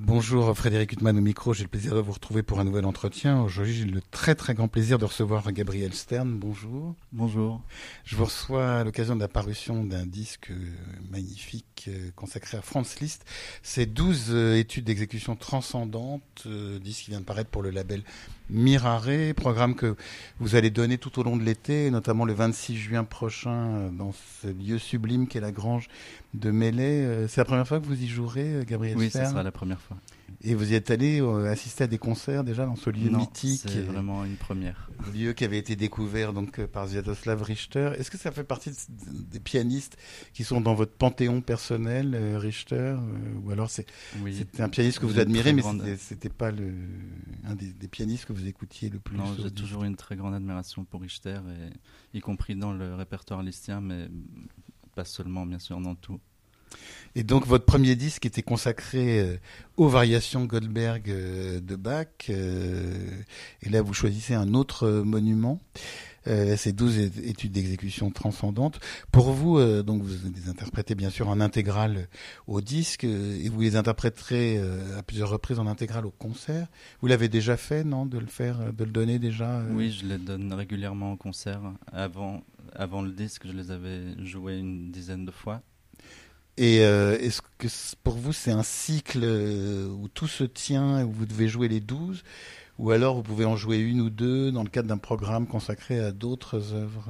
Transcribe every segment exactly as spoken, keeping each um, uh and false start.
Bonjour Frédéric Huttman au micro, j'ai le plaisir de vous retrouver pour un nouvel entretien. Aujourd'hui j'ai le très très grand plaisir de recevoir Gabriel Stern, bonjour. Bonjour. Je vous reçois à l'occasion de la parution d'un disque magnifique consacré à Franz Liszt. C'est douze études d'exécution transcendantes, disque qui vient de paraître pour le label Mirare, programme que vous allez donner tout au long de l'été, notamment le vingt-six juin prochain dans ce lieu sublime qu'est la Grange de Melay. C'est la première fois que vous y jouerez, Gabriel Oui, Stern? Oui, ce sera la première fois. Et vous y êtes allé euh, assister à des concerts déjà dans ce lieu non, mythique? C'est vraiment une première. Un lieu qui avait été découvert donc par Sviatoslav Richter. Est-ce que ça fait partie de, des pianistes qui sont dans votre panthéon personnel, euh, Richter, euh, ou alors c'est oui, c'était un pianiste que vous admirez, mais grande... c'était, c'était pas le un des, des pianistes que vous écoutiez le plus? Non, j'ai toujours une très grande admiration pour Richter, et, y compris dans le répertoire listien, mais pas seulement, bien sûr, dans tout. Et donc votre premier disque était consacré euh, aux variations Goldberg euh, de Bach. Euh, et là, vous choisissez un autre euh, monument. Euh, ces douze études d'exécution transcendantes. Pour vous, euh, donc vous les interprétez bien sûr en intégrale au disque, euh, et vous les interpréterez euh, à plusieurs reprises en intégrale au concert. Vous l'avez déjà fait, non, de le faire, de le donner déjà euh... Oui, je les donne régulièrement au concert. Avant, avant le disque, je les avais joués une dizaine de fois. Et euh, est-ce que pour vous c'est un cycle où tout se tient et où vous devez jouer les douze, ou alors vous pouvez en jouer une ou deux dans le cadre d'un programme consacré à d'autres œuvres?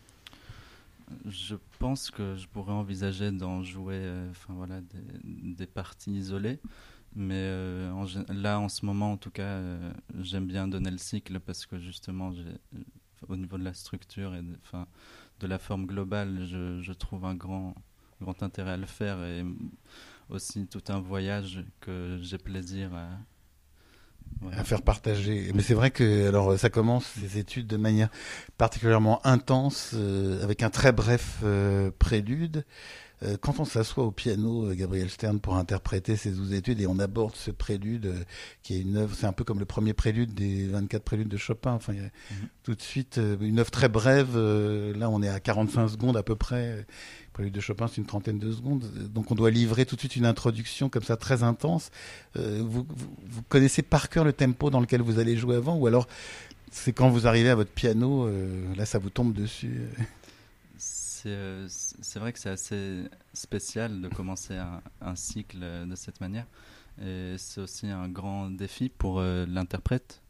Je pense que je pourrais envisager d'en jouer euh, enfin, voilà, des, des parties isolées, mais euh, en, là en ce moment en tout cas euh, j'aime bien donner le cycle parce que justement j'ai, au niveau de la structure et de, enfin, de la forme globale, je, je trouve un grand... grand intérêt à le faire, et aussi tout un voyage que j'ai plaisir à, voilà, à faire partager. Mais c'est vrai que alors ça commence ces études de manière particulièrement intense, euh, avec un très bref euh, prélude. Euh, quand on s'assoit au piano, euh, Gabriel Stern, pour interpréter ces douze études, et on aborde ce prélude euh, qui est une œuvre, c'est un peu comme le premier prélude des vingt-quatre préludes de Chopin. Enfin, il y a mm-hmm. tout de suite euh, une œuvre très brève. Euh, là, on est à quarante-cinq secondes à peu près. Le prélude de Chopin, c'est une trentaine de secondes. Donc, on doit livrer tout de suite une introduction comme ça très intense. Euh, vous, vous, vous connaissez par cœur le tempo dans lequel vous allez jouer avant, ou alors c'est quand vous arrivez à votre piano, euh, là, ça vous tombe dessus? C'est, euh, c'est vrai que c'est assez spécial de commencer un, un cycle de cette manière, et c'est aussi un grand défi pour euh, l'interprète.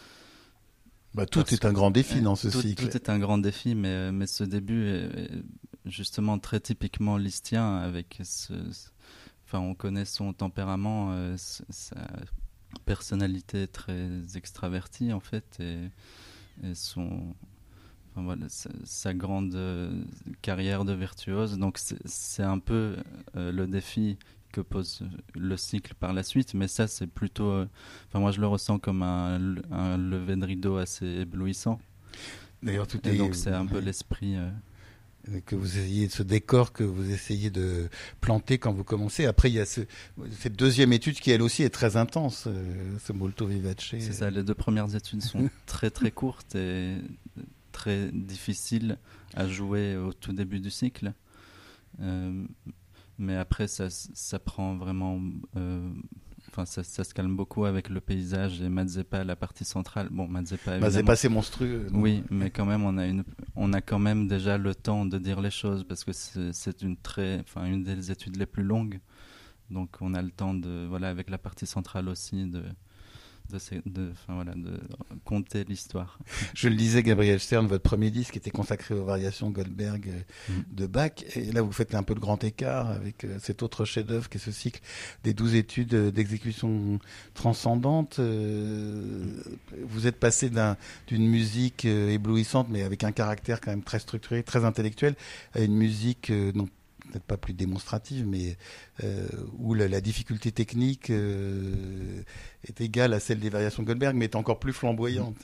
Bah, tout Parce est un grand défi euh, dans ce tout, cycle. Tout est un grand défi, mais, mais ce début est, est justement très typiquement listien, avec ce, ce, enfin, on connaît son tempérament, euh, sa personnalité très extravertie en fait, et, et son... Enfin, voilà, sa, sa grande euh, carrière de virtuose. Donc c'est, c'est un peu euh, le défi que pose le cycle par la suite, mais ça c'est plutôt, euh, enfin moi je le ressens comme un, un lever de rideau assez éblouissant. D'ailleurs tout Et est, donc c'est un peu l'esprit euh... que vous essayez, ce décor que vous essayez de planter quand vous commencez. Après il y a ce, cette deuxième étude qui elle aussi est très intense, euh, ce Molto Vivace. C'est ça, les deux premières études sont très très courtes et très difficile à jouer au tout début du cycle, euh, mais après ça, ça prend vraiment euh, enfin ça, ça se calme beaucoup avec le paysage et Mazeppa, la partie centrale. Bon, Mazeppa Mazeppa c'est monstrueux, non? Oui, mais quand même on a une on a quand même déjà le temps de dire les choses, parce que c'est, c'est une très enfin une des études les plus longues, donc on a le temps de voilà avec la partie centrale aussi de De, de, enfin voilà, de conter l'histoire. Je le disais, Gabriel Stern, votre premier disque était consacré aux variations Goldberg mmh. de Bach, et là vous faites un peu le grand écart avec euh, cet autre chef-d'œuvre qui est ce cycle des douze études d'exécution transcendante. Euh, vous êtes passé d'un, d'une musique euh, éblouissante, mais avec un caractère quand même très structuré, très intellectuel, à une musique euh, non peut-être pas plus démonstrative, mais euh, où la, la difficulté technique euh, est égale à celle des variations Goldberg, mais est encore plus flamboyante.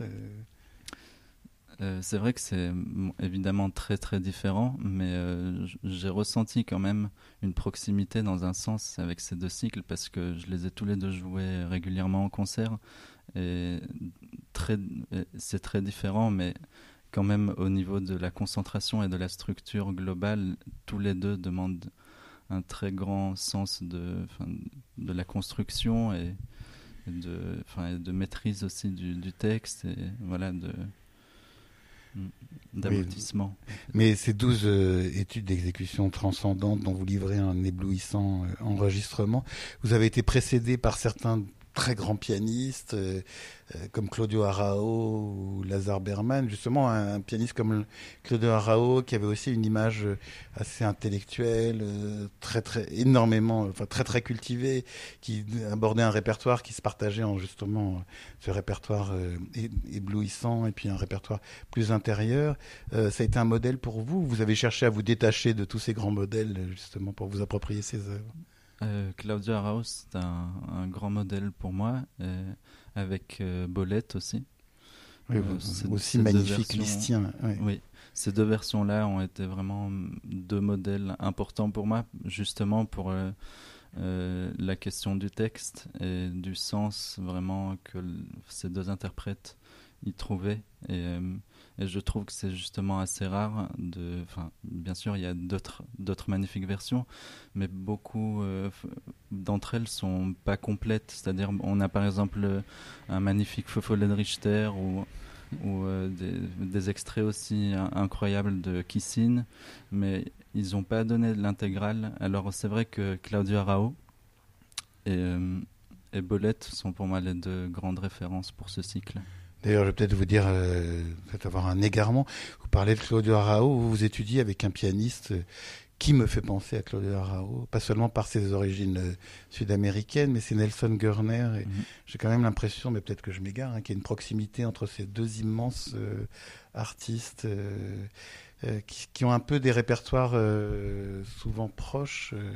Euh, c'est vrai que c'est évidemment très très différent, mais euh, j'ai ressenti quand même une proximité dans un sens avec ces deux cycles, parce que je les ai tous les deux joués régulièrement en concert, et très, c'est très différent, mais quand même au niveau de la concentration et de la structure globale, tous les deux demandent un très grand sens de, enfin, de la construction et, et de, enfin, de maîtrise aussi du, du texte et voilà, de, d'aboutissement. Oui. Mais ces douze euh, études d'exécution transcendante dont vous livrez un éblouissant euh, enregistrement, vous avez été précédé par certains très grands pianistes euh, euh, comme Claudio Arrao ou Lazare Berman, justement un, un pianiste comme Claudio Arrao qui avait aussi une image assez intellectuelle, euh, très très énormément, enfin très très cultivée, qui abordait un répertoire qui se partageait en justement ce répertoire euh, éblouissant et puis un répertoire plus intérieur. Euh, ça a été un modèle pour vous. Vous avez cherché à vous détacher de tous ces grands modèles justement pour vous approprier ces œuvres. Euh, Claudio Arrao, c'est un, un grand modèle pour moi, euh, avec euh, Bolette aussi. Oui, Euh, c'est, aussi magnifique, listien. Oui. oui, ces deux versions-là ont été vraiment deux modèles importants pour moi, justement pour euh, euh, la question du texte et du sens vraiment que l- ces deux interprètes y trouvaient. Et, euh, et je trouve que c'est justement assez rare de, enfin, bien sûr, il y a d'autres, d'autres magnifiques versions, mais beaucoup euh, f- d'entre elles sont pas complètes. C'est-à-dire, on a par exemple euh, un magnifique Feufollet de Richter ou, ou euh, des, des extraits aussi in- incroyables de Kissin, mais ils n'ont pas donné l'intégrale. Alors, c'est vrai que Claudio Arrao et, euh, et Bolette sont pour moi les deux grandes références pour ce cycle. D'ailleurs, je vais peut-être vous dire, euh, peut-être avoir un égarement. Vous parlez de Claudio Arrao, vous vous étudiez avec un pianiste euh, qui me fait penser à Claudio Arrao, pas seulement par ses origines euh, sud-américaines, mais c'est Nelson Görner. Et Mhm. j'ai quand même l'impression, mais peut-être que je m'égare, hein, qu'il y a une proximité entre ces deux immenses euh, artistes euh, euh, qui, qui ont un peu des répertoires euh, souvent proches. euh,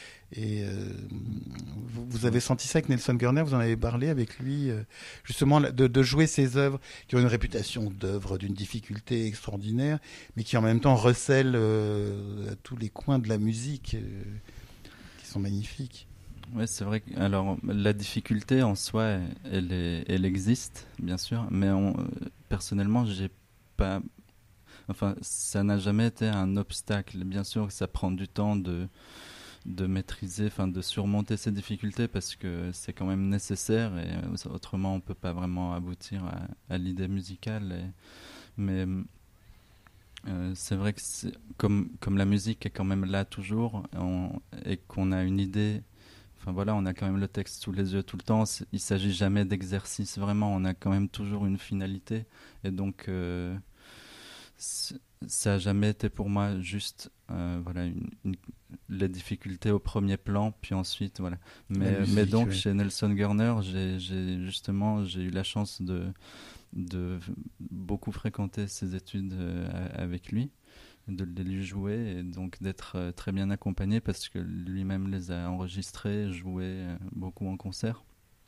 et euh, vous, vous avez senti ça avec Nelson Görner, vous en avez parlé avec lui, euh, justement, de, de jouer ces œuvres qui ont une réputation d'œuvres d'une difficulté extraordinaire, mais qui en même temps recèlent euh, à tous les coins de la musique, euh, qui sont magnifiques. Ouais, c'est vrai. Que, alors, la difficulté en soi, elle, est- elle existe, bien sûr, mais on, euh, personnellement, j'ai pas. Enfin, ça n'a jamais été un obstacle. Bien sûr que ça prend du temps de, de maîtriser, enfin, de surmonter ces difficultés parce que c'est quand même nécessaire et euh, autrement, on peut pas vraiment aboutir à, à l'idée musicale. Et- mais euh, c'est vrai que c'est- comme, comme la musique est quand même là toujours on- et qu'on a une idée. Enfin voilà, on a quand même le texte sous les yeux tout le temps. C'est- Il s'agit jamais d'exercice vraiment. On a quand même toujours une finalité. Et donc, euh, c'est- ça a jamais été pour moi juste euh, voilà une, une- les difficultés au premier plan, puis ensuite voilà. La Mais, mais musique, donc ouais. chez Nelson Görner, j'ai, j'ai justement j'ai eu la chance de de beaucoup fréquenter ses études euh, a- avec lui, de les lui jouer et donc d'être euh, très bien accompagné parce que lui-même les a enregistrés, joués euh, beaucoup en concert.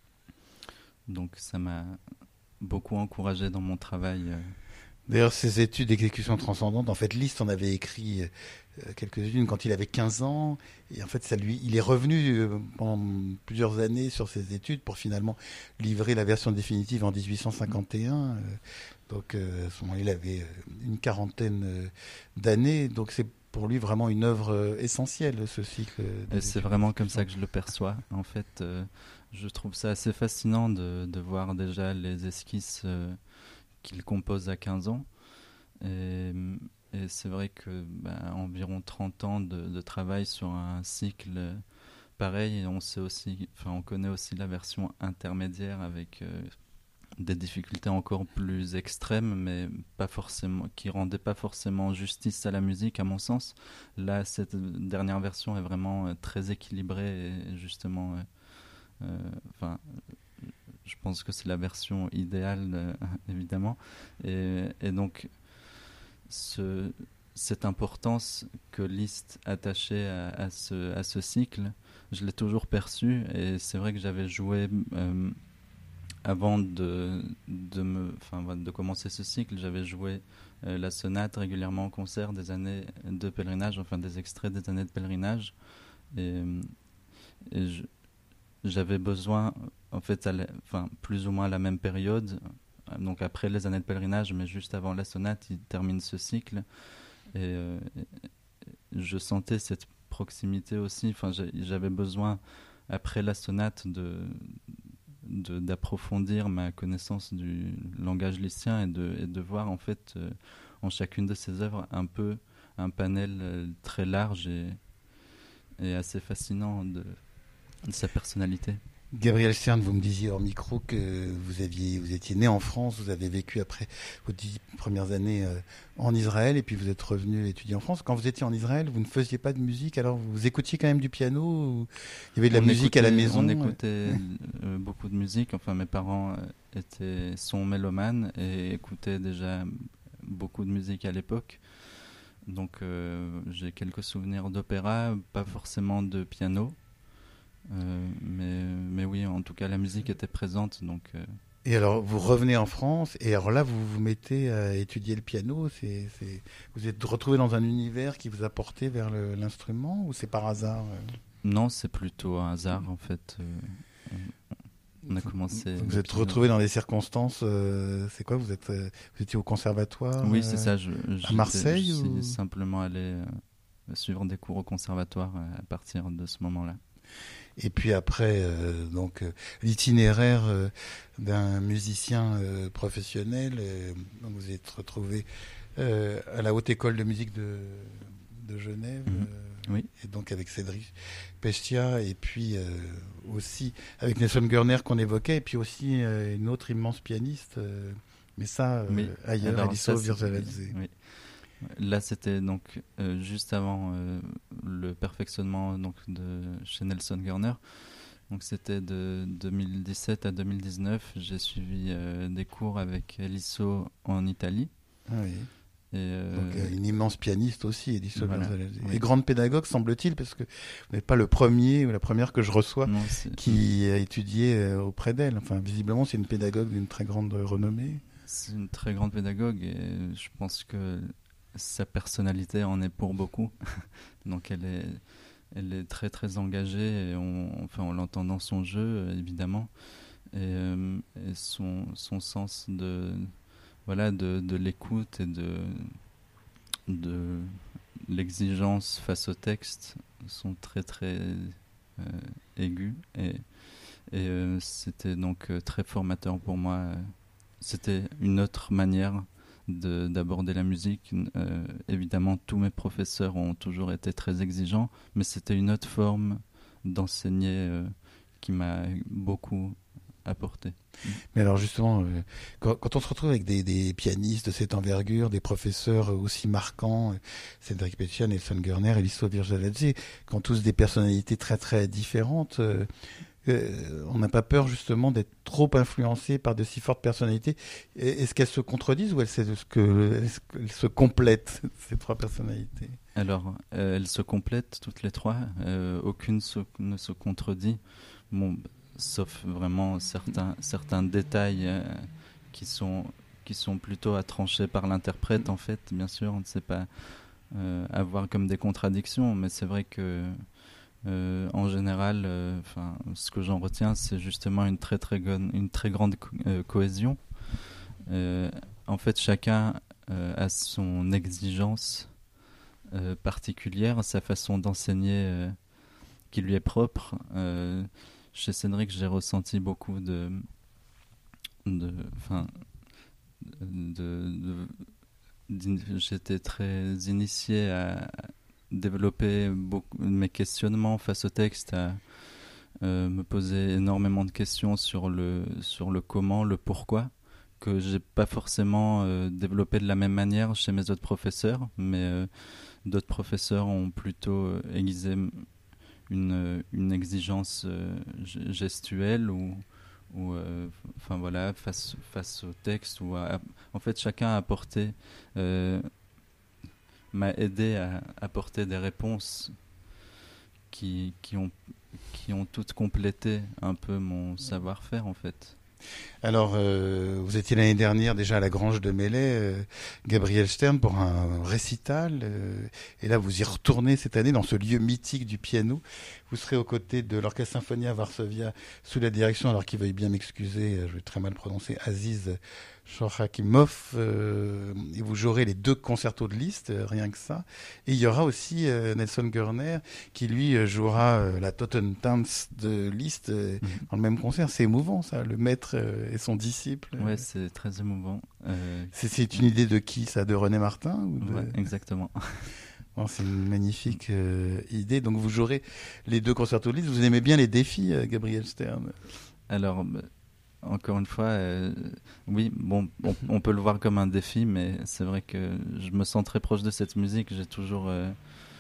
Donc ça m'a beaucoup encouragé dans mon travail. euh. D'ailleurs, ces études d'exécution transcendante, en fait, Liszt en avait écrit euh, quelques-unes quand il avait quinze ans. Et en fait, ça lui, il est revenu euh, pendant plusieurs années sur ses études pour finalement livrer la version définitive en dix-huit cent cinquante et un. Euh, donc, euh, à ce moment-là, il avait euh, une quarantaine euh, d'années. Donc, c'est pour lui vraiment une œuvre euh, essentielle, ce cycle Et des c'est études vraiment comme d'exécution. ça que je le perçois. En fait, euh, je trouve ça assez fascinant de, de voir déjà les esquisses euh, qu'il compose à quinze ans. Et, et c'est vrai que bah, environ trente ans de, de travail sur un cycle euh, pareil. Et on sait aussi, enfin, on connaît aussi la version intermédiaire avec euh, des difficultés encore plus extrêmes, mais pas forcément, qui rendaient pas forcément justice à la musique, à mon sens. Là, cette dernière version est vraiment euh, très équilibrée et justement, euh, euh, enfin, je pense que c'est la version idéale, euh, évidemment. Et, et donc, ce, cette importance que Liszt attachait à, à, ce, à ce cycle, je l'ai toujours perçue. Et c'est vrai que j'avais joué, euh, avant de, de, me, enfin, voilà, de commencer ce cycle, j'avais joué euh, la sonate régulièrement en concert des années de pèlerinage, enfin des extraits des années de pèlerinage. Et, et je, j'avais besoin, en fait, à la, enfin, plus ou moins à la même période, donc après les années de pèlerinage, mais juste avant la sonate, il termine ce cycle. Et euh, je sentais cette proximité aussi. Enfin, j'avais besoin, après la sonate, de, de, d'approfondir ma connaissance du langage lycien et de, et de voir, en fait, euh, en chacune de ses œuvres, un peu un panel euh, très large et, et assez fascinant de, de sa personnalité. Gabriel Stern, vous me disiez hors micro que vous aviez, vous étiez né en France, vous avez vécu après vos dix premières années euh, en Israël et puis vous êtes revenu étudier en France. Quand vous étiez en Israël, vous ne faisiez pas de musique, alors vous écoutiez quand même du piano ou il y avait de la on musique écoutait, à la maison? On écoutait euh, beaucoup de musique. Enfin, mes parents euh, étaient sont mélomanes et écoutaient déjà beaucoup de musique à l'époque. Donc, euh, j'ai quelques souvenirs d'opéra, pas forcément de piano. Euh, mais, mais oui, en tout cas, la musique était présente. Donc, euh... Et alors, vous revenez en France, et alors là, vous vous mettez à étudier le piano. C'est, c'est... Vous êtes retrouvé dans un univers qui vous a porté vers le, l'instrument, ou c'est par hasard? Non, c'est plutôt un hasard, en fait. Euh, on a commencé... Vous vous êtes retrouvé dans des circonstances... Euh, c'est quoi, vous, êtes, euh, vous étiez au conservatoire? Oui, c'est ça. Je, à Marseille Je ou... suis simplement allé euh, suivre des cours au conservatoire à partir de ce moment-là. Et puis après, euh, donc euh, l'itinéraire euh, d'un musicien euh, professionnel. Euh, donc vous êtes retrouvé euh, à la Haute École de musique de, de Genève, mmh. euh, oui. et donc avec Cédric Pestia, et puis euh, aussi avec Nelson Gurner qu'on évoquait, et puis aussi euh, une autre immense pianiste, euh, mais ça euh, oui. ailleurs, Aliso Virzaladze. Oui. Là, c'était donc euh, juste avant euh, le perfectionnement donc de chez Nelson Gurner. Donc c'était de deux mille dix-sept à deux mille dix-neuf. J'ai suivi euh, des cours avec Aliso en Italie. Ah oui. Et euh, donc euh, une immense pianiste aussi, Aliso voilà. Virzaladze. Oui. Et grande pédagogue, semble-t-il, parce que vous n'êtes pas le premier ou la première que je reçois non, qui a étudié euh, auprès d'elle. Enfin, visiblement, c'est une pédagogue d'une très grande renommée. C'est une très grande pédagogue et je pense que sa personnalité en est pour beaucoup. Donc elle est, elle est très très engagée et on, enfin, on l'entend dans son jeu évidemment et, euh, et son, son sens de, voilà, de, de l'écoute et de, de l'exigence face au texte sont très très euh, aigus et, et euh, c'était donc euh, très formateur pour moi. C'était une autre manière De, d'aborder la musique. Euh, évidemment, tous mes professeurs ont toujours été très exigeants, mais c'était une autre forme d'enseigner euh, qui m'a beaucoup apporté. Mais alors justement, euh, quand, quand on se retrouve avec des, des pianistes de cette envergure, des professeurs aussi marquants, euh, Cédric Pestia, Nelson Gurner, Aliso Virzaladze, qui ont tous des personnalités très très différentes, euh, Euh, on n'a pas peur justement d'être trop influencé par de si fortes personnalités. Est-ce qu'elles se contredisent ou est-ce qu'elles se complètent, ces trois personnalités? Alors, euh, elles se complètent toutes les trois. Euh, aucune se, ne se contredit, bon, sauf vraiment certains, certains détails euh, qui, sont, qui sont plutôt à trancher par l'interprète, en fait. Bien sûr, on ne sait pas euh, avoir comme des contradictions, mais c'est vrai que Euh, en général, euh, ce que j'en retiens, c'est justement une très très, gon- une très grande co- euh, cohésion. Euh, en fait, chacun euh, a son exigence euh, particulière, sa façon d'enseigner euh, qui lui est propre. Euh, chez Cédric, j'ai ressenti beaucoup de, de, enfin, de, de, de j'étais très initié à développer beaucoup mes questionnements face au texte, à euh, me poser énormément de questions sur le, sur le comment, le pourquoi, que j'ai pas forcément euh, développé de la même manière chez mes autres professeurs, mais euh, d'autres professeurs ont plutôt euh, aiguisé une, une exigence euh, gestuelle ou ou euh, enfin voilà, face, face au texte, ou à, en fait chacun a apporté euh, m'a aidé à apporter des réponses qui, qui, ont, qui ont toutes complété un peu mon savoir-faire, en fait. Alors, euh, vous étiez l'année dernière déjà à la Grange de Melay, euh, Gabriel Stern, pour un récital. Euh, et là, vous y retournez cette année dans ce lieu mythique du piano. Vous serez aux côtés de l'Orchestre Symphonia Varsovia sous la direction, alors qu'il veuille bien m'excuser, je vais très mal prononcer, Aziz Shorakimov. Euh, et vous jouerez les deux concertos de Liszt, euh, rien que ça. Et il y aura aussi euh, Nelson Görner qui, lui, euh, jouera euh, la Totentanz de Liszt euh, mmh. dans le même concert. C'est émouvant, ça, le maître euh, et son disciple. Ouais, c'est très émouvant. Euh... C'est, c'est une idée de qui, ça? De René Martin ou de... Ouais, exactement. Bon, c'est une magnifique euh, idée. Donc vous jouerez les deux concertos de Liszt. Vous aimez bien les défis, euh, Gabriel Stern? Alors... Bah... Encore une fois, euh, oui, bon, on, on peut le voir comme un défi, mais c'est vrai que je me sens très proche de cette musique. J'ai toujours, euh,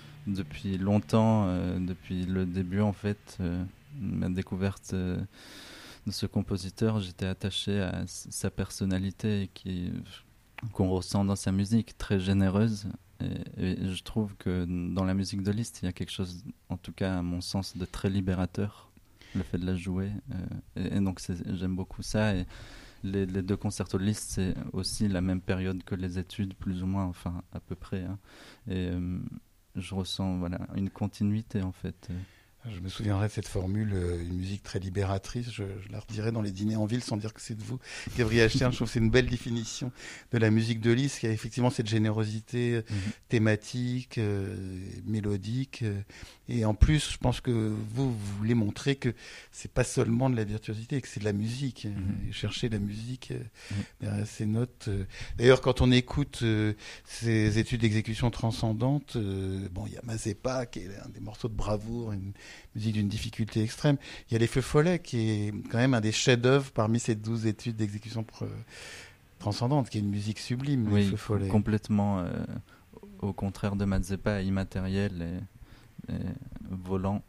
depuis longtemps, euh, depuis le début en fait, euh, ma découverte euh, de ce compositeur, j'étais attaché à sa personnalité qui, qu'on ressent dans sa musique, très généreuse. Et, et je trouve que dans la musique de Liszt, il y a quelque chose, en tout cas à mon sens, de très libérateur. Le fait de la jouer euh, et, et donc c'est, j'aime beaucoup ça et les, les deux concertos de Liszt c'est aussi la même période que les études plus ou moins, enfin à peu près hein. Et euh, je ressens voilà une continuité en fait. Je me souviendrai de cette formule, euh, une musique très libératrice. Je, je la redirai dans les dîners en ville sans dire que c'est de vous, Gabriel Stern. Je trouve que c'est une belle définition de la musique de Liszt, qui a effectivement cette générosité mm-hmm. thématique, euh, mélodique. Euh, et en plus, je pense que vous, vous voulez montrer que c'est pas seulement de la virtuosité, que c'est de la musique. Mm-hmm. Et chercher la musique euh, mm-hmm. derrière ces notes. Euh. D'ailleurs, quand on écoute euh, ces études d'exécution transcendante, euh, bon, il y a Mazeppa qui est un des morceaux de bravoure, une musique d'une difficulté extrême. Il y a Les Feux Follets, qui est quand même un des chefs-d'œuvre parmi ces douze études d'exécution pr- transcendante, qui est une musique sublime, oui, Les Feux Follets. Complètement, euh, au contraire de Mazeppa, immatériel et, et volant.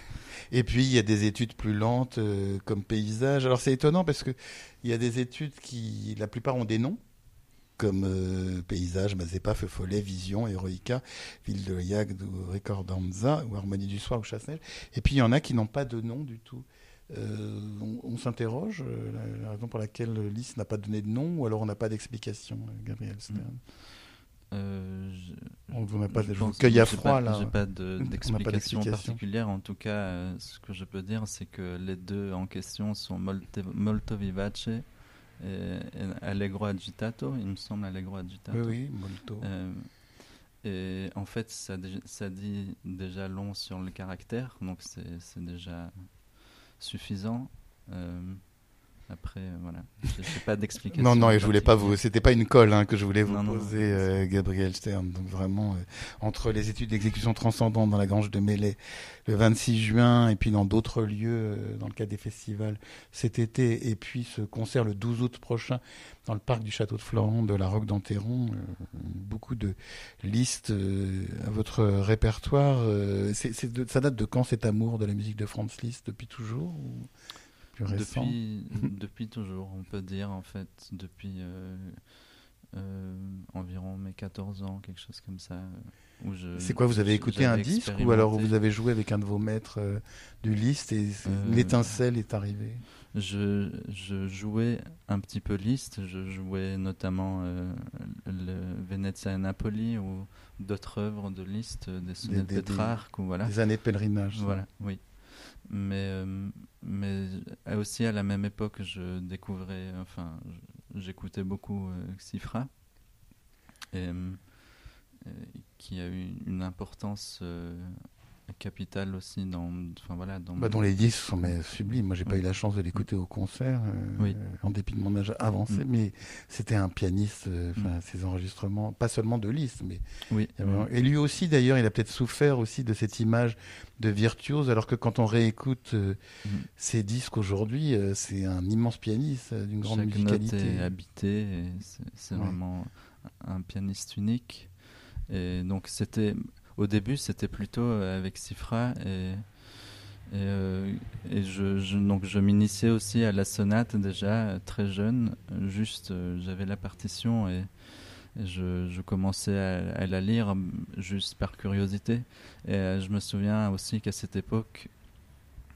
Et puis, il y a des études plus lentes, euh, comme Paysage. Alors, c'est étonnant parce qu'il y a des études qui, la plupart, ont des noms, comme euh, Paysage, Mazeppa, Feux Follets, Vision, Eroica, Ville de Yagd ou Ricordanza, ou Harmonie du Soir ou Chasse-Neige. Et puis il y en a qui n'ont pas de nom du tout. Euh, on, on s'interroge, euh, la, la raison pour laquelle Liszt n'a pas donné de nom, ou alors on n'a pas d'explication, Gabriel Stern. Euh, je, on vous n'a pas, je je vous cueille à froid pas, là. J'ai pas de, d'explication, pas d'explication particulière. En tout cas, euh, ce que je peux dire, c'est que les deux en question sont Molto, molto Vivace et, et Allegro Agitato, il me semble, Allegro Agitato. Oui, oui, molto. Euh, et en fait, ça, ça dit déjà long sur le caractère, donc c'est, c'est déjà suffisant. Euh, Après, euh, voilà, je n'ai pas d'explication. Non, non, et je voulais pas vous. C'était pas une colle hein, que je voulais vous non, poser, non, non, euh, Gabriel Stern. Donc vraiment, euh, entre les études d'exécution transcendante dans la Grange de Melay le vingt-six juin, et puis dans d'autres lieux, euh, dans le cadre des festivals cet été, et puis ce concert le douze août prochain dans le parc du Château de Florent de la Roque d'Enterron, euh, beaucoup de listes euh, à votre répertoire. Euh, c'est, c'est de, ça date de quand cet amour de la musique de Franz Liszt? Depuis toujours ou plus récent? Depuis, depuis toujours, on peut dire, en fait, depuis euh, euh, environ mes quatorze ans, quelque chose comme ça. Où je, c'est quoi, vous avez écouté un disque ou alors vous avez joué avec un de vos maîtres euh, du Liszt et euh, l'étincelle est arrivée? je, je jouais un petit peu Liszt, je jouais notamment euh, le Venezia et Napoli ou d'autres œuvres de Liszt, des sonnettes de Pétrarque. Ou voilà. Des années de pèlerinage. Voilà, ça. Oui. Mais, euh, mais aussi à la même époque, je découvrais, enfin, j'écoutais beaucoup euh, Xifra, et, euh, qui a eu une importance euh, capitale aussi dans, enfin voilà, dans. Bah, dont les disques sont mais, sublimes. Moi, j'ai oui. pas eu la chance de l'écouter au concert, euh, oui. en dépit de mon âge avancé, mm. mais c'était un pianiste. Euh, mm. Ses enregistrements, pas seulement de Liszt, mais. Oui. Vraiment... Et lui aussi, d'ailleurs, il a peut-être souffert aussi de cette image de virtuose, alors que quand on réécoute euh, mm. ses disques aujourd'hui, euh, c'est un immense pianiste euh, d'une grande Chaque musicalité. Chaque note est habitée, et c'est, c'est ouais. vraiment un pianiste unique. Et donc c'était, au début, c'était plutôt avec Xifra et, et, euh, et je, je, donc je m'initiais aussi à la sonate déjà très jeune. Juste, euh, j'avais la partition et, et je, je commençais à, à la lire juste par curiosité. Et euh, je me souviens aussi qu'à cette époque,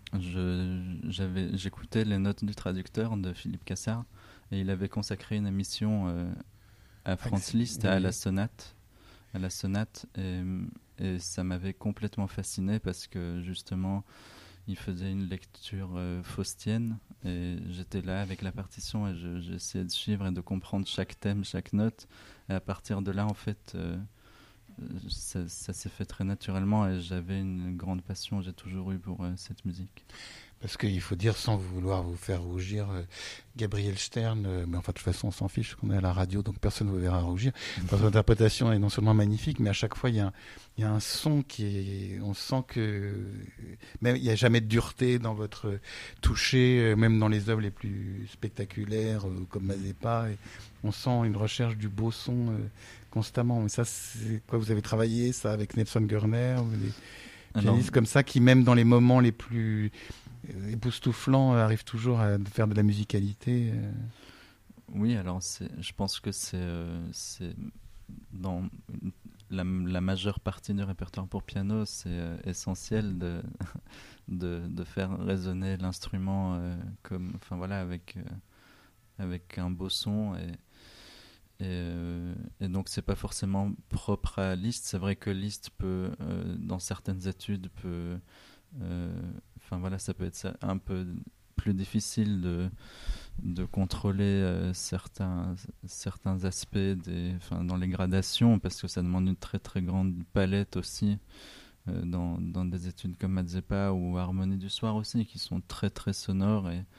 je, j'avais, j'écoutais les notes du traducteur de Philippe Cassard et il avait consacré une émission euh, à Franz Liszt, à la sonate, à la sonate et, et ça m'avait complètement fasciné parce que justement il faisait une lecture euh, faustienne et j'étais là avec la partition et je, j'essayais de suivre et de comprendre chaque thème, chaque note et à partir de là en fait euh, ça, ça s'est fait très naturellement et j'avais une grande passion, j'ai toujours eu pour euh, cette musique. Parce qu'il faut dire, sans vouloir vous faire rougir, euh, Gabriel Stern, euh, mais enfin de toute façon on s'en fiche qu'on est à la radio, donc personne ne vous verra rougir. Votre interprétation est non seulement magnifique, mais à chaque fois il y a un, il y a un son qui est... On sent que... Même, il n'y a jamais de dureté dans votre toucher, euh, même dans les œuvres les plus spectaculaires, euh, comme Mazeppa. Et on sent une recherche du beau son euh, constamment. Mais ça, c'est quoi? Vous avez travaillé ça avec Nelson Gurner, des pianistes comme ça, qui même dans les moments les plus époustouflant arrive toujours à faire de la musicalité. Oui, alors c'est, je pense que c'est, euh, c'est dans la, la majeure partie du répertoire pour piano, c'est euh, essentiel de, de, de faire résonner l'instrument euh, comme, enfin voilà, avec, euh, avec un beau son et, et, euh, et donc c'est pas forcément propre à Liszt. C'est vrai que Liszt peut, euh, dans certaines études, peut euh, enfin voilà, ça peut être un peu plus difficile de, de contrôler euh, certains, certains aspects des, enfin, dans les gradations parce que ça demande une très très grande palette aussi euh, dans, dans des études comme Mazeppa ou Harmonie du soir aussi qui sont très très sonores et,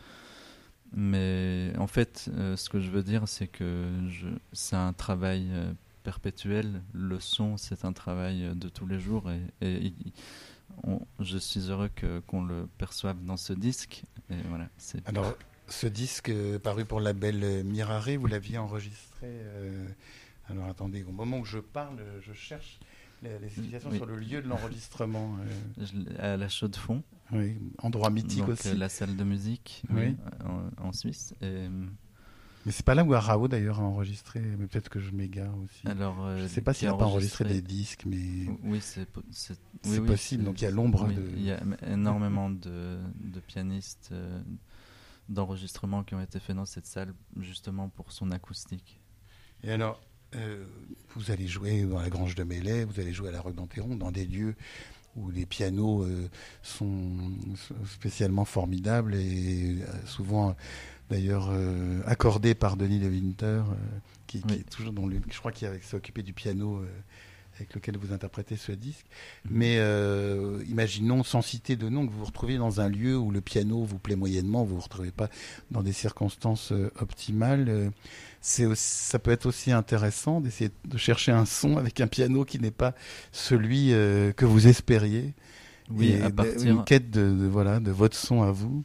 mais en fait euh, ce que je veux dire c'est que je, c'est un travail euh, perpétuel, le son c'est un travail de tous les jours et, et, et On, je suis heureux que, qu'on le perçoive dans ce disque. Et voilà, c'est... Alors, ce disque euh, paru pour le label Mirare, vous l'aviez enregistré. Euh, alors, attendez, au moment où je parle, je cherche les, les explications oui. sur le lieu de l'enregistrement. Euh. Je, à la Chaux-de-Fonds. Oui, endroit mythique donc, aussi. Euh, la salle de musique oui. Oui, en, en Suisse. Et, mais c'est pas là où Arao d'ailleurs a enregistré, mais peut-être que je m'égare aussi. Alors, euh, je sais pas s'il n'a pas enregistré des disques, mais oui, c'est, c'est, c'est oui, possible. Oui, donc il y a l'ombre oui, de. Il y a énormément de, de pianistes euh, d'enregistrement qui ont été faits dans cette salle justement pour son acoustique. Et alors, euh, vous allez jouer dans la Grange de Melay, vous allez jouer à la Roque d'Enterron, dans des lieux où les pianos euh, sont spécialement formidables et euh, souvent d'ailleurs euh, accordé par Denis de Winter, euh, qui, qui oui. est toujours dans le, je crois qu'il s'est occupé du piano euh, avec lequel vous interprétez ce disque. Mmh. Mais euh, imaginons, sans citer de nom, que vous vous retrouvez dans un lieu où le piano vous plaît moyennement, vous ne vous retrouvez pas dans des circonstances euh, optimales. Euh, c'est aussi, ça peut être aussi intéressant d'essayer de chercher un son avec un piano qui n'est pas celui euh, que vous espériez. Oui, et à partir... une quête de, de, voilà, de votre son à vous.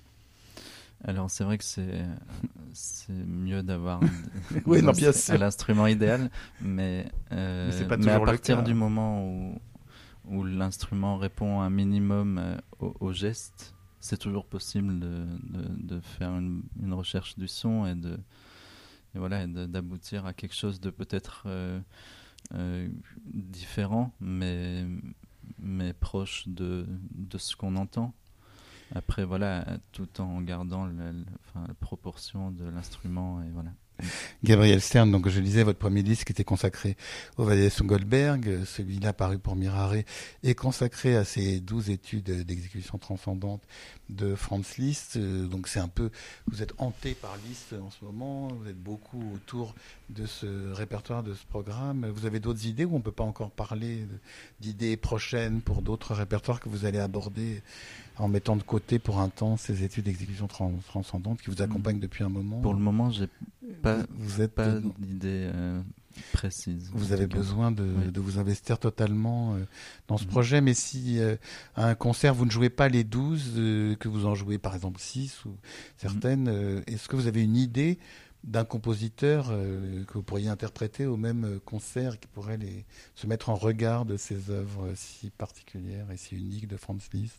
Alors c'est vrai que c'est, c'est mieux d'avoir oui, non, bien sûr. l'instrument idéal, mais, euh, mais, c'est pas mais à partir le cas. du moment où, où l'instrument répond un minimum euh, au, au geste, c'est toujours possible de, de, de faire une, une recherche du son et, de, et, voilà, et de, d'aboutir à quelque chose de peut-être euh, euh, différent, mais, mais proche de, de ce qu'on entend. Après, voilà, tout en gardant le, le, enfin, la proportion de l'instrument. Et voilà. Gabriel Stern, donc je disais, votre premier disque était consacré au Vadilation Goldberg. Celui-là, paru pour Mirare, est consacré à ces douze études d'exécution transcendante de Franz Liszt. Donc c'est un peu, vous êtes hanté par Liszt en ce moment, vous êtes beaucoup autour de ce répertoire, de ce programme. Vous avez d'autres idées ou on ne peut pas encore parler d'idées prochaines pour d'autres répertoires que vous allez aborder en mettant de côté pour un temps ces études d'exécution trans- transcendante qui vous accompagnent depuis un moment? Pour le moment, j'ai pas, vous êtes pas d'idée euh, précise. Vous avez besoin de, oui. de vous investir totalement euh, dans ce mmh. projet, mais si euh, à un concert vous ne jouez pas les douze, euh, que vous en jouez par exemple six ou certaines, mmh. euh, est-ce que vous avez une idée d'un compositeur euh, que vous pourriez interpréter au même concert, qui pourrait les, se mettre en regard de ces œuvres si particulières et si uniques de Franz Liszt?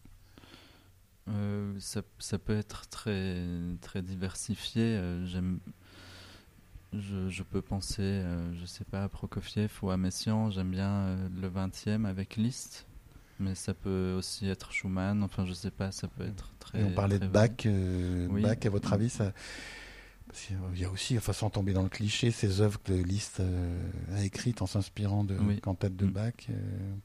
Euh, ça, ça peut être très, très diversifié. Euh, j'aime, je, je peux penser, euh, je sais pas, à Prokofiev ou à Messiaen. J'aime bien euh, le vingtième avec Liszt. mais ça peut aussi être Schumann. Enfin, je sais pas, ça peut être très. Et on parlait très de Bach. Euh, oui. Bach, à votre avis, ça... il y a aussi, enfin, sans tomber dans le cliché, ces œuvres que Liszt euh, a écrites en s'inspirant de oui. cantates de Mm. Bach. Euh,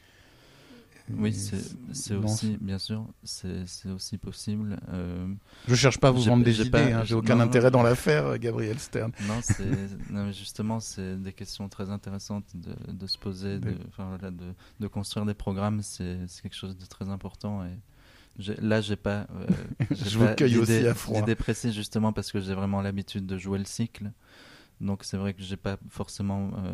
Oui, c'est, c'est non, aussi, c'est... bien sûr, c'est, c'est aussi possible. Euh, Je cherche pas à vous j'ai, vendre des j'ai idées, pas, hein, j'ai j'ai- aucun non, intérêt non, dans l'affaire, Gabriel Stern. non, c'est, non, mais justement, c'est des questions très intéressantes de, de se poser, de, De- enfin, voilà, de, de construire des programmes, c'est, c'est quelque chose de très important. Et j'ai, là, j'ai pas, euh, j'ai Je vous pas cueille aussi d'idée, à froid. d'idée précise, justement, parce que j'ai vraiment l'habitude de jouer le cycle. Donc, c'est vrai que j'ai pas forcément. euh,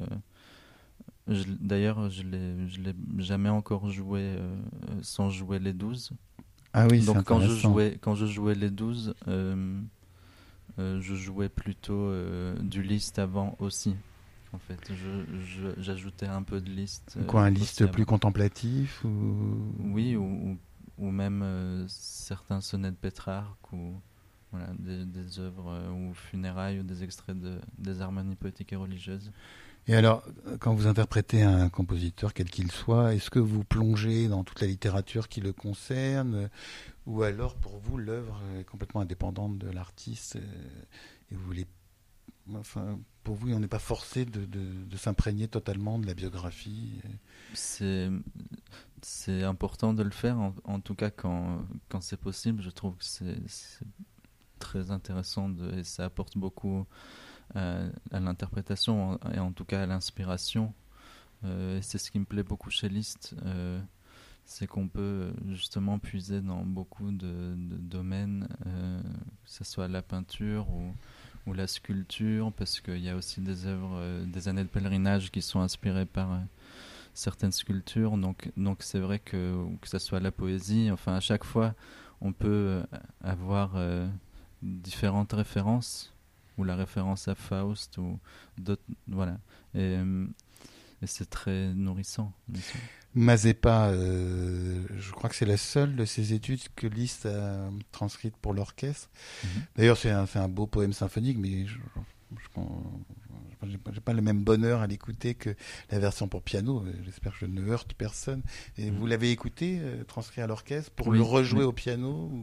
je- d'ailleurs, je l'ai, je l'ai jamais encore joué euh, sans jouer les douze. Ah oui, c'est Donc quand je intéressant. jouais, quand je jouais les douze, euh, euh, je jouais plutôt euh, du list avant aussi. En fait, je, je- j'ajoutais un peu de list euh, Quoi, un aussi liste plus avant. contemplatif ou... Oui, ou, ou, ou même euh, certains sonnets de Pétrarque ou voilà, des, des œuvres euh, ou funérailles ou des extraits de, des harmonies poétiques et religieuses. Et alors, quand vous interprétez un compositeur, quel qu'il soit, est-ce que vous plongez dans toute la littérature qui le concerne, ou alors pour vous l'œuvre est complètement indépendante de l'artiste euh, et vous voulez, enfin, pour vous, on n'est pas forcé de, de, de s'imprégner totalement de la biographie. C'est, c'est important de le faire, en, en tout cas quand, quand c'est possible. Je trouve que c'est, c'est très intéressant de, et ça apporte beaucoup euh, à l'interprétation et en tout cas à l'inspiration. Euh, et c'est ce qui me plaît beaucoup chez Liszt, euh, c'est qu'on peut justement puiser dans beaucoup de, de domaines, euh, que ce soit la peinture ou, ou la sculpture, parce qu'il y a aussi des œuvres, euh, des années de pèlerinage qui sont inspirées par euh, certaines sculptures. Donc, donc c'est vrai que que ce soit la poésie, enfin à chaque fois, on peut euh, avoir euh, différentes références, ou la référence à Faust, ou d'autres, voilà. Et, euh, et c'est très nourrissant, bien sûr. Mazeppa, euh, je crois que c'est la seule de ses études que Liszt a transcrite pour l'orchestre. Mhm. D'ailleurs, c'est un, c'est un beau poème symphonique, mais je, je, je, j'ai pas, j'ai pas le même bonheur à l'écouter que la version pour piano. J'espère que je ne heurte personne. Et Mhm. vous l'avez écouté, euh, transcrit à l'orchestre, pour Oui, le rejouer oui. au piano ou...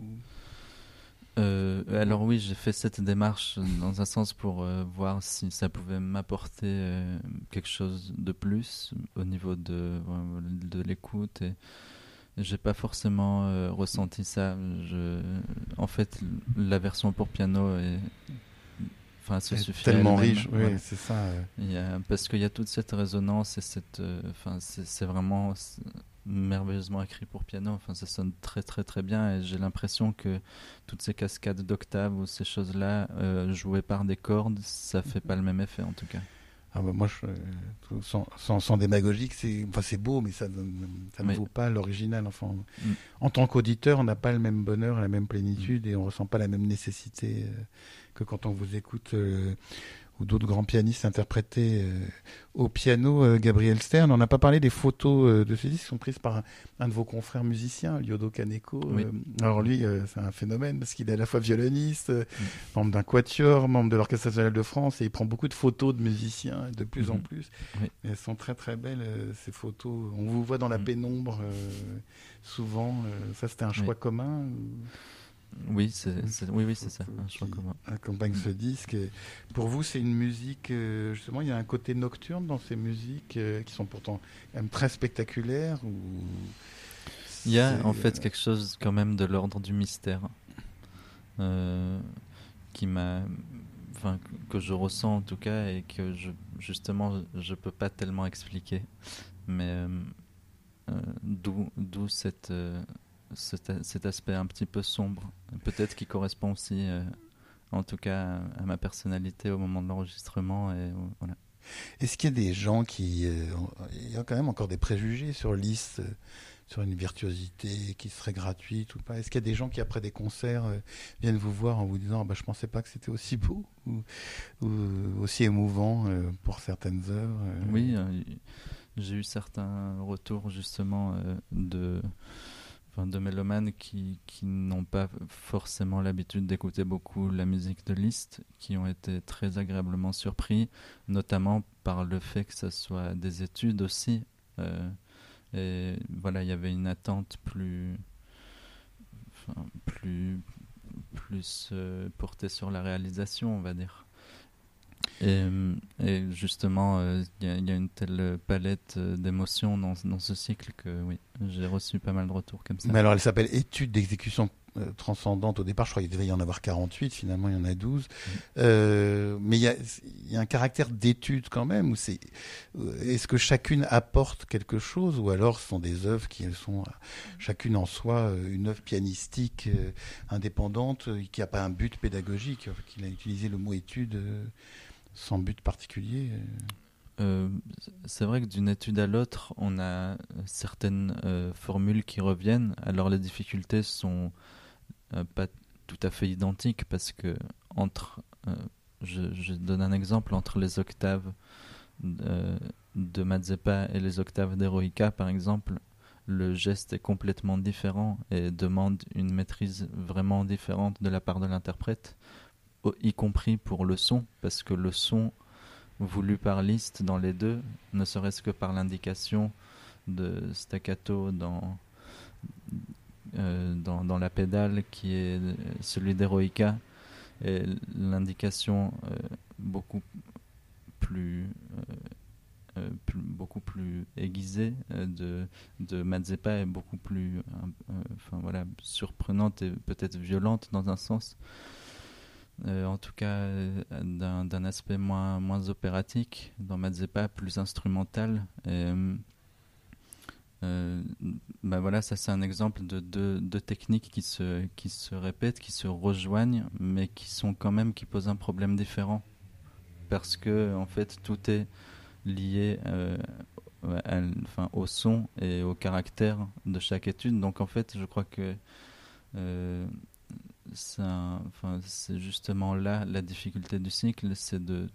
Euh, alors oui, j'ai fait cette démarche dans un sens pour euh, voir si ça pouvait m'apporter euh, quelque chose de plus au niveau de, euh, de l'écoute. Et j'ai pas forcément euh, ressenti ça. Je, en fait, la version pour piano est, enfin, se C'est suffit à tellement elle-même. riche, oui, Voilà. c'est ça. euh. Il y a, parce qu'il y a toute cette résonance et cette, euh, enfin, c'est, c'est vraiment c'est merveilleusement écrit pour piano. Enfin, ça sonne très très très bien et j'ai l'impression que toutes ces cascades d'octaves ou ces choses-là euh, jouées par des cordes, ça fait pas le même effet en tout cas. Ah bah moi, je, euh, sans, sans, sans démagogique, c'est enfin, c'est beau, mais ça, ça ne Oui. vaut pas l'original. Enfin, Mm. en tant qu'auditeur, on n'a pas le même bonheur, la même Mm. plénitude, et on ressent pas la même nécessité euh, que quand on vous écoute euh, ou d'autres grands pianistes interpréter euh, au piano. euh, Gabriel Stern, on n'a pas parlé des photos euh, de ce disque qui sont prises par un, un de vos confrères musiciens, Lyodo Kaneko. Oui. Euh, alors lui, euh, c'est un phénomène parce qu'il est à la fois violoniste, euh, Mm. membre d'un quatuor, membre de l'Orchestre national de France, et il prend beaucoup de photos de musiciens, de plus en Mhm. plus. Oui. Et elles sont très très belles, euh, ces photos. On vous voit dans la Mm. pénombre euh, souvent. euh, ça, c'était un choix Oui. commun ou- Oui, c'est, c'est- oui, oui, c'est ça, photos un choix qui commun. accompagne Mm. ce disque. Et pour vous, c'est une musique, euh, justement, il y a un côté nocturne dans ces musiques euh, qui sont pourtant quand même très spectaculaires ou Il y a c'est, en fait euh, quelque chose quand même de l'ordre du mystère euh, qui m'a, enfin que que je ressens en tout cas et que je justement je peux pas tellement expliquer, mais euh, euh, d'où d'où cette euh, cet, a- cet aspect un petit peu sombre, peut-être qui correspond aussi euh, en tout cas à, à ma personnalité au moment de l'enregistrement et euh, voilà. Est-ce qu'il y a des gens qui... euh, ont- il y a quand même encore des préjugés sur Liszt, euh, sur une virtuosité qui serait gratuite ou pas. Est-ce qu'il y a des gens qui, après des concerts, euh, viennent vous voir en vous disant ah bah, je pensais pas que c'était aussi beau ou, ou aussi émouvant euh, pour certaines œuvres euh, Oui, euh, j'ai eu certains retours justement euh, de enfin, de mélomanes qui, qui n'ont pas forcément l'habitude d'écouter beaucoup la musique de Liszt, qui ont été très agréablement surpris, notamment par le fait que ça soit des études aussi. Euh, Et voilà, il y avait une attente plus, enfin, plus, plus euh, portée sur la réalisation, on va dire. Et, et justement, il euh, y, y a une telle palette euh, d'émotions dans, dans ce cycle que oui, j'ai reçu pas mal de retours comme ça. Mais alors, elle s'appelle Études d'exécution euh, transcendante. Au départ, je croyais qu'il devait y en avoir quarante-huit. Finalement, il y en a douze. Mmh. Euh, mais il y a, y a un caractère d'étude quand même. Où c'est, est-ce que chacune apporte quelque chose, ou alors ce sont des œuvres qui sont chacune en soi une œuvre pianistique euh, indépendante euh, qui n'a pas un but pédagogique, qu'il a utilisé le mot étude euh, sans but particulier euh. Euh, c'est vrai que d'une étude à l'autre, on a certaines euh, formules qui reviennent. Alors les difficultés sont euh, pas tout à fait identiques parce que entre, euh, je, je donne un exemple, entre les octaves de, de Mazeppa et les octaves d'Eroica, par exemple, le geste est complètement différent et demande une maîtrise vraiment différente de la part de l'interprète, y compris pour le son, parce que le son voulu par Liszt dans les deux, ne serait-ce que par l'indication de staccato dans, euh, dans, dans la pédale qui est celui d'Eroica, et l'indication euh, beaucoup plus, euh, euh, plus beaucoup plus aiguisée euh, de, de Mazeppa est beaucoup plus euh, enfin, voilà, surprenante et peut-être violente dans un sens. Euh, en tout cas euh, d'un, d'un aspect moins, moins opératique, dans Mazeppa plus instrumental. Et, euh, bah voilà, ça c'est un exemple de deux, deux techniques qui se, qui se répètent, qui se rejoignent, mais qui sont quand même, qui posent un problème différent. Parce que en fait tout est lié euh, à, enfin, au son et au caractère de chaque étude. Donc en fait je crois que euh, C'est, un, enfin, c'est justement là la difficulté du cycle, c'est de,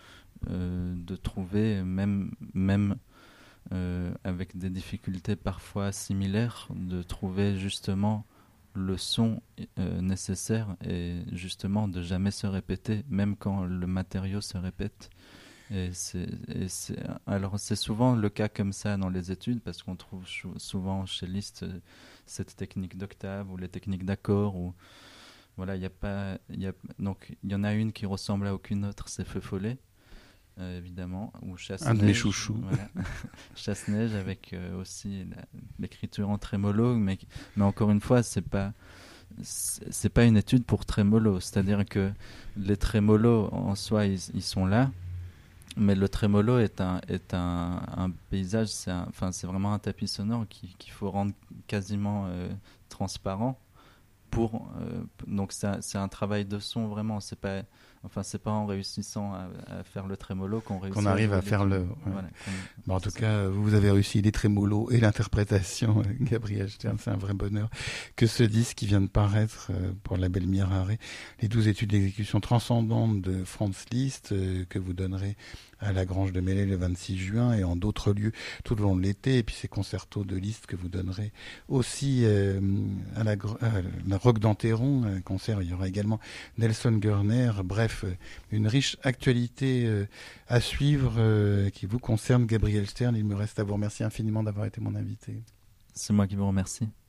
euh, de trouver, même, même euh, avec des difficultés parfois similaires, de trouver justement le son euh, nécessaire et justement de jamais se répéter, même quand le matériau se répète. Et c'est, et c'est, alors c'est souvent le cas comme ça dans les études, parce qu'on trouve souvent chez Liszt cette technique d'octave ou les techniques d'accord, ou voilà, il y a pas, y a, donc il y en a une qui ressemble à aucune autre, c'est Feu Follet, euh, évidemment, ou Chasse-Neige. Un de mes chouchous. Voilà. Chasse-Neige avec euh, aussi la, l'écriture en trémolo, mais, mais encore une fois, c'est pas, c'est, c'est pas une étude pour trémolo, c'est-à-dire que les trémolos en soi, ils, ils sont là, mais le trémolo est un, est un, un paysage, c'est, un, enfin, c'est vraiment un tapis sonore qui, qu'il faut rendre quasiment euh, transparent. Pour, euh, donc c'est, c'est un travail de son vraiment, c'est pas, enfin c'est pas en réussissant à, à faire le trémolo qu'on réussit qu'on arrive à, à faire le. Ouais. Voilà, bon, en tout ça. cas, vous avez réussi les trémolos et l'interprétation, Gabriel Stern, c'est un vrai bonheur. Que ce disque qui vient de paraître euh, pour la Belle Mirare, les douze études d'exécution transcendantes de Franz Liszt, euh, que vous donnerez à la Grange de Melay le vingt-six juin et en d'autres lieux tout au long de l'été, et puis ces concertos de Liszt que vous donnerez aussi euh, à la, à la Roque d'Enterron, un concert, il y aura également Nelson Görner, bref, une riche actualité euh, à suivre euh, qui vous concerne, Gabriel Stern. Il me reste à vous remercier infiniment d'avoir été mon invité. C'est moi qui vous remercie.